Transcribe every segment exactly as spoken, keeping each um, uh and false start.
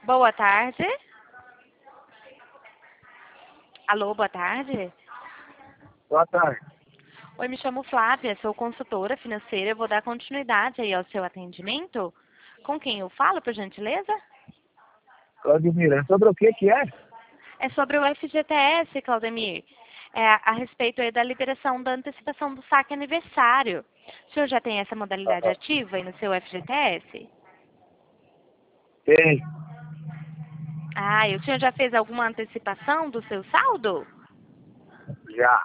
Boa tarde. Alô, boa tarde. Boa tarde. Oi, me chamo Flávia, sou consultora financeira. Eu vou dar continuidade aí ao seu atendimento. Com quem eu falo, por gentileza? Claudemir, é sobre o que que é? É sobre o F G T S, Claudemir. É a respeito aí da liberação da antecipação do saque aniversário. O senhor já tem essa modalidade Ah, ativa aí no seu F G T S? tem. Ah, e o senhor já fez alguma antecipação do seu saldo? Já.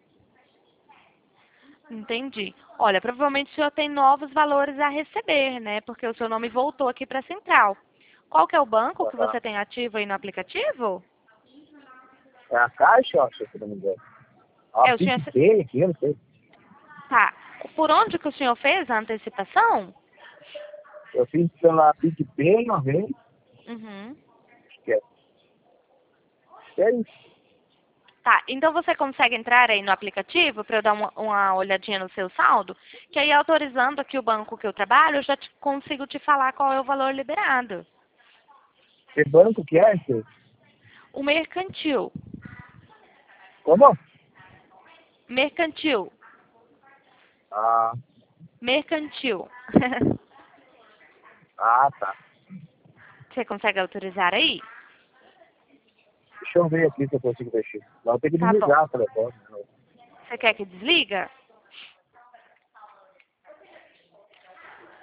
Entendi. Olha, provavelmente o senhor tem novos valores a receber, né? Porque o seu nome voltou aqui para a central. Qual que é o banco que Ah, você tem ativo aí no aplicativo? é a Caixa, eu acho, se não me engano. A É, o senhor... PicPay aqui, eu não sei. Tá. Por onde que o senhor fez a antecipação? Eu fiz pela PicPay uma vez. Uhum. Acho que é. É isso. Tá, então você consegue entrar aí no aplicativo para eu dar uma, uma olhadinha no seu saldo? Que aí, autorizando aqui o banco que eu trabalho, eu já te- consigo te falar qual é o valor liberado. Que banco que é esse? O mercantil. Como? Mercantil. Ah, Mercantil. ah, tá. Você consegue autorizar aí? Deixa eu ver aqui se eu consigo mexer. Não, eu tenho que Tá bom. desligar o telefone. Você quer que desliga?